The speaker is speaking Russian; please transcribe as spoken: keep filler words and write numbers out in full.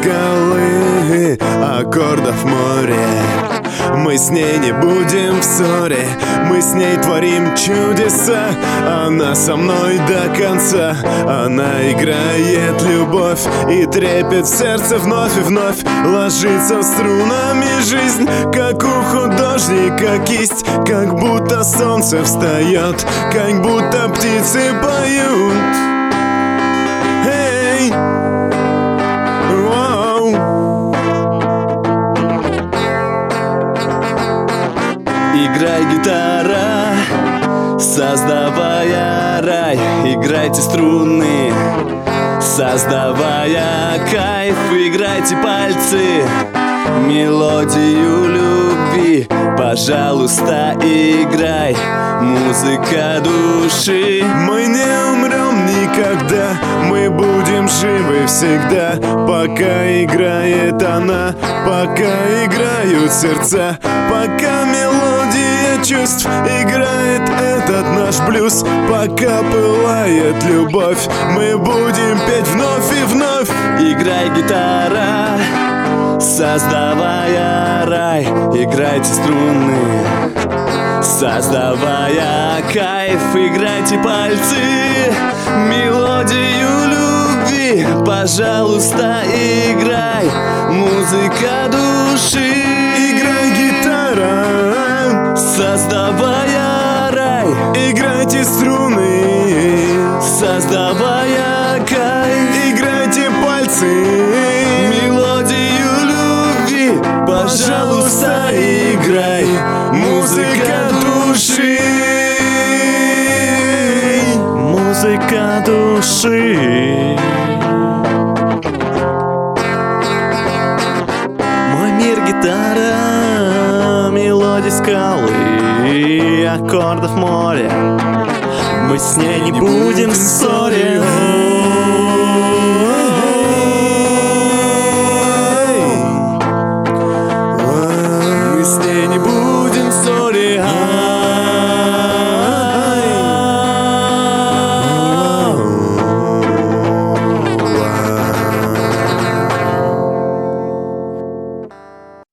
скалы, аккордов море. Мы с ней не будем в ссоре, мы с ней творим чудеса. Она со мной до конца, она играет любовь и трепет в сердце вновь и вновь. Ложится струнами жизнь, как у художника кисть, как будто солнце встает, как будто птицы поют. Эй! Воу! Играй, гитара, создавая рай. Играйте струны, создавая кайф. Играйте пальцы, мелодию любви. Пожалуйста, играй, музыка души. Мы не умрем никогда, мы будем живы всегда. Пока играет она, пока играют сердца, пока мелодия чувств играет этот наш блюз. Пока пылает любовь, мы будем петь вновь и вновь. Играй, гитара, создавая рай. Играйте струны, создавая кайф. Играйте пальцы, мелодию любви. Пожалуйста, играй, музыка души. Играй, гитара, создавая рай. Играйте струны, создавая кайф. Играйте пальцы, мелодию любви. Пожалуйста, играй, музыка души. Музыка души. Мой мир гитара, мелодия скалы, аккордов море. Мы с ней не будем в ссоре.